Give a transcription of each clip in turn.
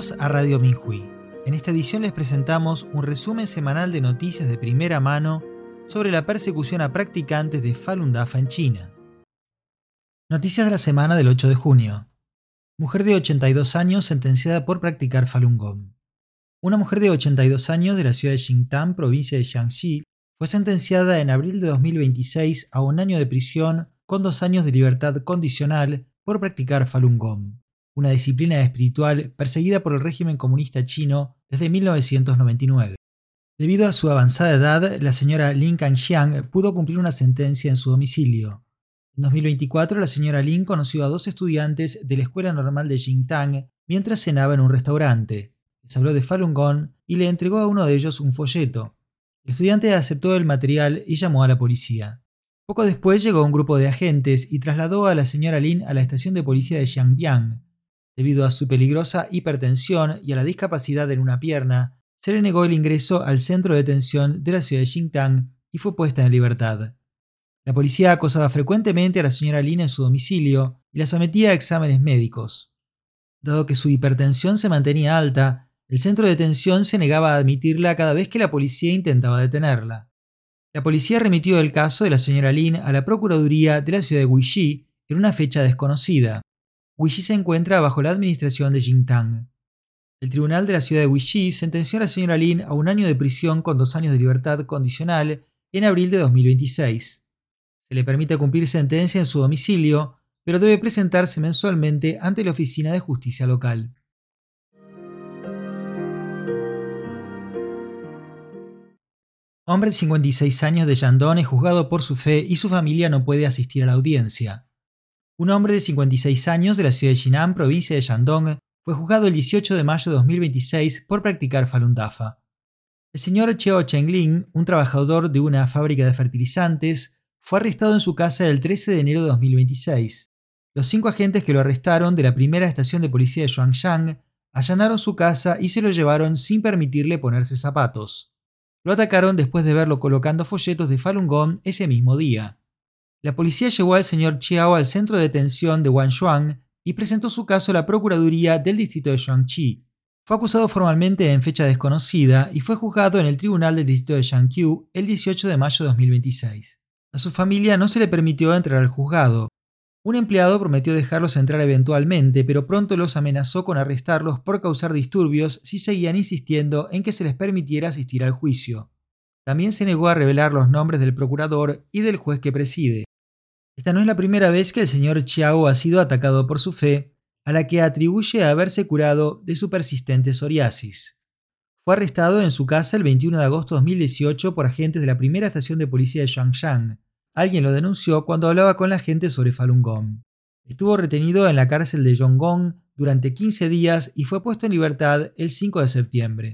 Bienvenidos a Radio Minhui. En esta edición les presentamos un resumen semanal de noticias de primera mano sobre la persecución a practicantes de Falun Dafa en China. Noticias de la semana del 8 de junio. Mujer de 82 años sentenciada por practicar Falun Gong. Una mujer de 82 años de la ciudad de Xingtan, provincia de Jiangxi, fue sentenciada en abril de 2026 a 1 año de prisión con 2 años de libertad condicional por practicar Falun Gong, una disciplina espiritual perseguida por el régimen comunista chino desde 1999. Debido a su avanzada edad, la señora Lin Kangxiang pudo cumplir una sentencia en su domicilio. En 2024, la señora Lin conoció a 2 estudiantes de la Escuela Normal de Xingtan mientras cenaba en un restaurante. Les habló de Falun Gong y le entregó a uno de ellos un folleto. El estudiante aceptó el material y llamó a la policía. Poco después llegó un grupo de agentes y trasladó a la señora Lin a la estación de policía de Xiangbian. Debido a su peligrosa hipertensión y a la discapacidad en una pierna, se le negó el ingreso al centro de detención de la ciudad de Xingtan y fue puesta en libertad. La policía acosaba frecuentemente a la señora Lin en su domicilio y la sometía a exámenes médicos. Dado que su hipertensión se mantenía alta, el centro de detención se negaba a admitirla cada vez que la policía intentaba detenerla. La policía remitió el caso de la señora Lin a la Procuraduría de la ciudad de Wuxi en una fecha desconocida. Wuxi se encuentra bajo la administración de Xingtan. El tribunal de la ciudad de Wuxi sentenció a la señora Lin a 1 año de prisión con 2 años de libertad condicional en abril de 2026. Se le permite cumplir sentencia en su domicilio, pero debe presentarse mensualmente ante la oficina de justicia local. Hombre de 56 años de Shandong es juzgado por su fe y su familia no puede asistir a la audiencia. Un hombre de 56 años de la ciudad de Jinan, provincia de Shandong, fue juzgado el 18 de mayo de 2026 por practicar Falun Dafa. El señor Cheo Chengling, un trabajador de una fábrica de fertilizantes, fue arrestado en su casa el 13 de enero de 2026. Los 5 agentes que lo arrestaron de la primera estación de policía de Xuangshan allanaron su casa y se lo llevaron sin permitirle ponerse zapatos. Lo atacaron después de verlo colocando folletos de Falun Gong ese mismo día. La policía llevó al señor Chiao al centro de detención de Wanshuang y presentó su caso a la Procuraduría del distrito de Shuangqi. Fue acusado formalmente en fecha desconocida y fue juzgado en el tribunal del distrito de Shanqiu el 18 de mayo de 2026. A su familia no se le permitió entrar al juzgado. Un empleado prometió dejarlos entrar eventualmente, pero pronto los amenazó con arrestarlos por causar disturbios si seguían insistiendo en que se les permitiera asistir al juicio. También se negó a revelar los nombres del procurador y del juez que preside. Esta no es la primera vez que el señor Chiao ha sido atacado por su fe, a la que atribuye haberse curado de su persistente psoriasis. Fue arrestado en su casa el 21 de agosto de 2018 por agentes de la primera estación de policía de Xuangshan. Alguien lo denunció cuando hablaba con la gente sobre Falun Gong. Estuvo retenido en la cárcel de Yongong durante 15 días y fue puesto en libertad el 5 de septiembre.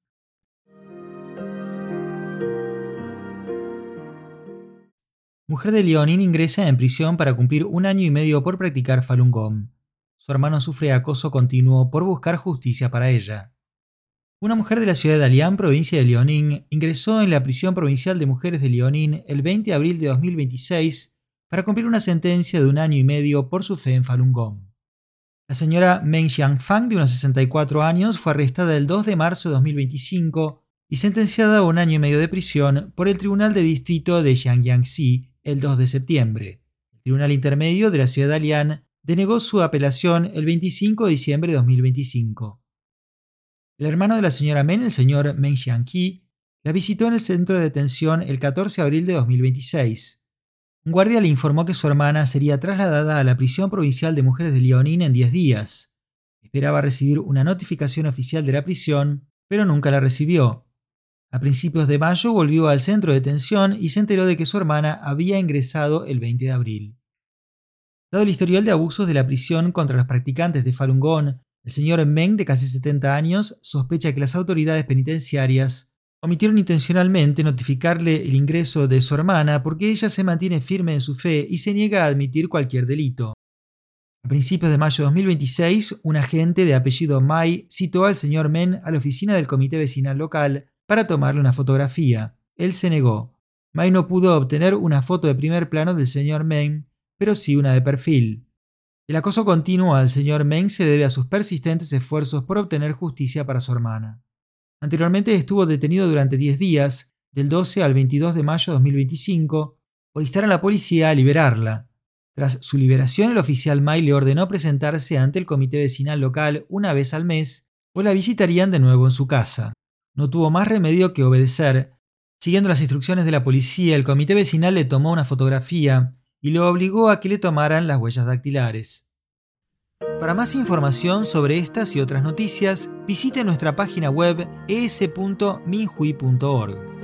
Mujer de Liaoning ingresa en prisión para cumplir 1 año y medio por practicar Falun Gong. Su hermano sufre acoso continuo por buscar justicia para ella. Una mujer de la ciudad de Dalian, provincia de Liaoning, ingresó en la prisión provincial de mujeres de Liaoning el 20 de abril de 2026 para cumplir una sentencia de 1 año y medio por su fe en Falun Gong. La señora Meng Xiangfang, de unos 64 años, fue arrestada el 2 de marzo de 2025 y sentenciada a 1 año y medio de prisión por el Tribunal de Distrito de Jiangxi el 2 de septiembre. El Tribunal Intermedio de la ciudad de Dalian denegó su apelación el 25 de diciembre de 2025. El hermano de la señora Men, el señor Meng Xiangqi, la visitó en el centro de detención el 14 de abril de 2026. Un guardia le informó que su hermana sería trasladada a la prisión provincial de mujeres de Liaoning en 10 días. Esperaba recibir una notificación oficial de la prisión, pero nunca la recibió. A principios de mayo volvió al centro de detención y se enteró de que su hermana había ingresado el 20 de abril. Dado el historial de abusos de la prisión contra los practicantes de Falun Gong, el señor Meng, de casi 70 años, sospecha que las autoridades penitenciarias omitieron intencionalmente notificarle el ingreso de su hermana porque ella se mantiene firme en su fe y se niega a admitir cualquier delito. A principios de mayo de 2026, un agente de apellido Mai citó al señor Meng a la oficina del comité vecinal local para tomarle una fotografía. Él se negó. Mai no pudo obtener una foto de primer plano del señor Meng, pero sí una de perfil. El acoso continuo al señor Meng se debe a sus persistentes esfuerzos por obtener justicia para su hermana. Anteriormente estuvo detenido durante 10 días, del 12 al 22 de mayo de 2025, por instar a la policía a liberarla. Tras su liberación, el oficial Mai le ordenó presentarse ante el comité vecinal local una vez al mes o la visitarían de nuevo en su casa. No tuvo más remedio que obedecer. Siguiendo las instrucciones de la policía, el comité vecinal le tomó una fotografía y lo obligó a que le tomaran las huellas dactilares. Para más información sobre estas y otras noticias, visite nuestra página web es.minhui.org.